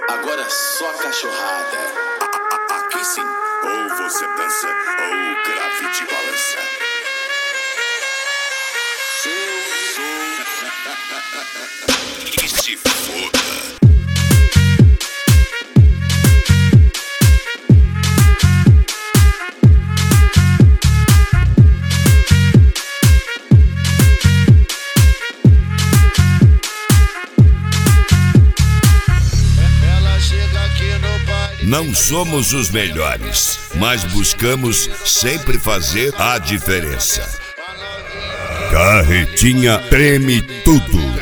Agora é só cachorrada. Aqui sim, ou você dança ou o grave te balança. Que se foda. Não somos os melhores, mas buscamos sempre fazer a diferença. Carretinha treme tudo.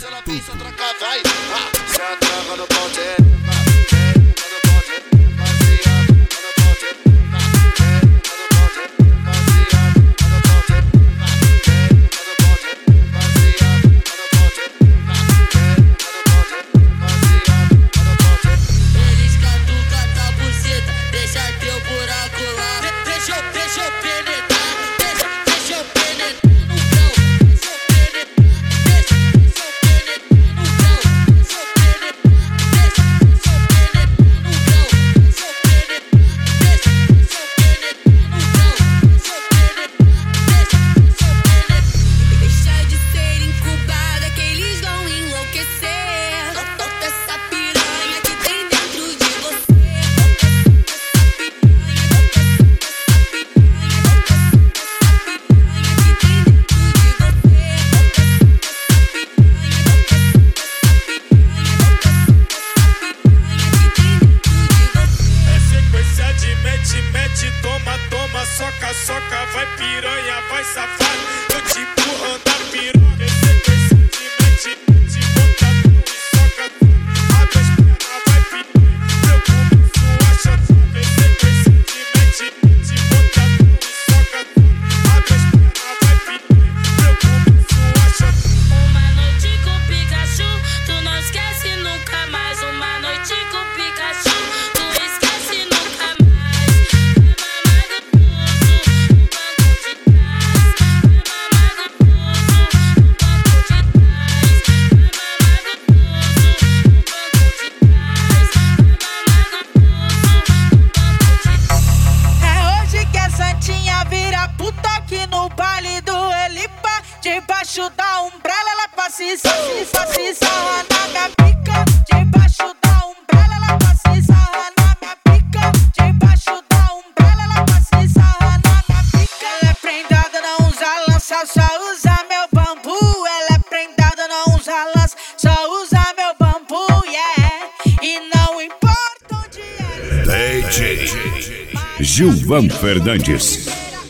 Soca, vai piranha, vai safado. Eu te empurro da piroga. Sequência de mete, bota tu e soca tu. Abre as pernas, vai piranha. Eu começo a chatar. Sequência de mete, bota tu e soca tu. Abre as pernas, vai piranha. Eu começo a chatar. Uma noite com Pikachu, tu não esquece nunca mais. Uma noite com Pikachu, tu esquece nunca mais. Debaixo da umbrella ela passa e sarra na minha pica. Debaixo da umbrella ela passa e sarra na minha pica. Debaixo da umbrella ela passa e sarra na minha pica. Ela é prendada, não usa lança, só usa meu bambu. Ela é prendada, não usa lança, só usa meu bambu, yeah. E não importa onde ela DJ Gilvan Fernandes.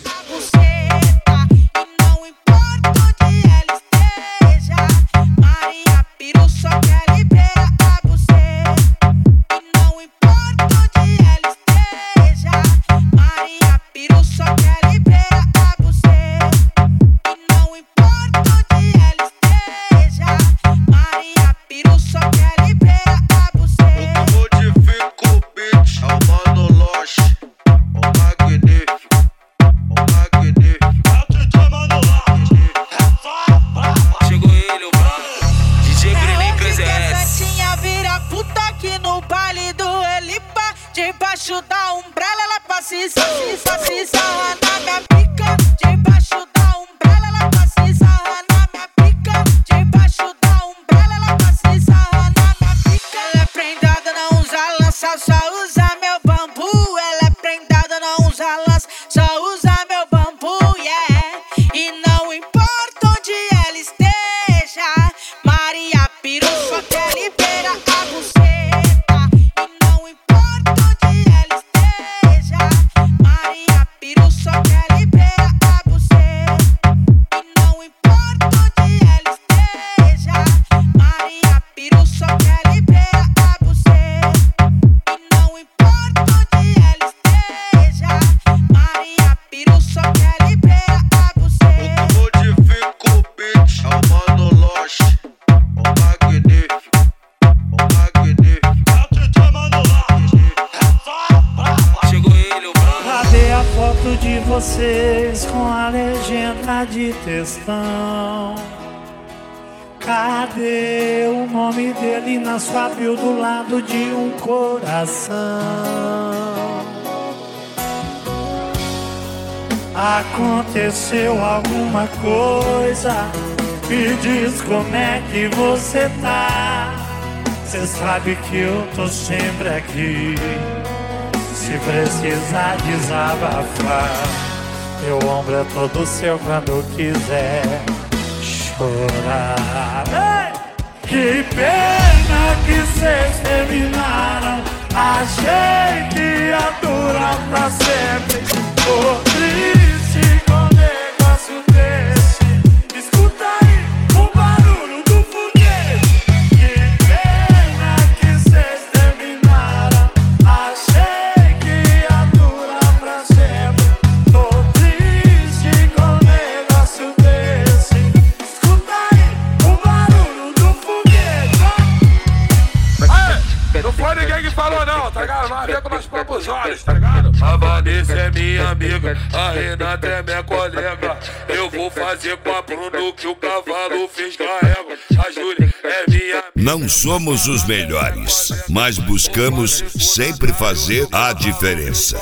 Debaixo da umbrella ela passa e sarra na minha pica. Debaixo da umbrella ela passa e sarra na minha pica. Debaixo da umbrella ela passa e sarra na minha pica. Ela é prendada, não usa lança, só usa meu bambu. Ela é prendada, não usa lança, só usa meu bambu, yeah. E não importa onde ela esteja, Maria Piru só quer liberar a buceta. De vocês com a legenda de textão. Cadê o nome nome dele na sua bio do lado de um coração. Aconteceu alguma coisa? Me diz como é que você tá. Cê sabe que eu tô sempre aqui, se precisar desabafar. Meu ombro é todo seu quando quiser chorar. Ei! Que pena que cês terminaram. Achei que ia durar pra sempre. Tô triste com um negócio desse. Escuta aí o barulho do foguete. Que pena que cês terminaram. Achei que ia durar pra sempre. Tô triste com um negócio desse. Escuta aí o barulho do foguete. Não foi ninguém que falou não, tá ligado? Não havia com nós próprios olhos, tá ligado? A Vanessa é minha amiga, a Renata é minha colega. Eu vou fazer com a Bruno que o cavalo fez carrego. A Júlia é minha... Não somos os melhores, mas buscamos sempre fazer a diferença.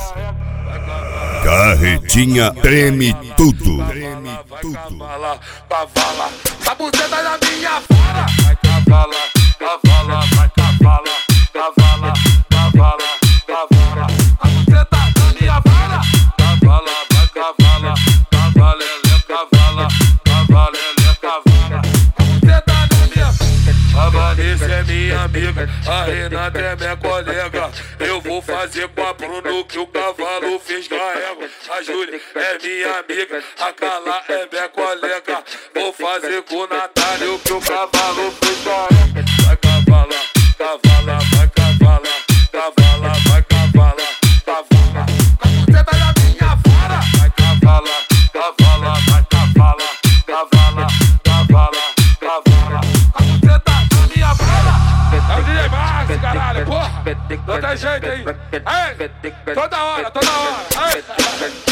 Carretinha treme tudo. Vai cavalar, cavala. A buceta da minha fala. Vai cavalar, cavala, vai cavalar. Cavala, cavala, cavala. A buceta da minha fala. Cavala, vai cavala. Cavala, cavala. Cavala, cavala. A buceta da minha... A Vanessa é minha amiga, a Renata é minha colega. Eu vou fazer com a Bruno que o cavalo fez carrego. A Júlia é minha amiga, a Carla é minha colega. Vou fazer com o Natália que o cavalo fez carrego. Vai cavalar, cavala, vai cavala. Cavala, vai cavala, cavala. A buceta da minha fora. Vai cavala, cavala, vai cavala. Cavala, cavala, cavala. A buceta da minha fora. É o DJ Max, caralho, porra. Não tem jeito aí. Ei, toda hora, toda hora. Ei.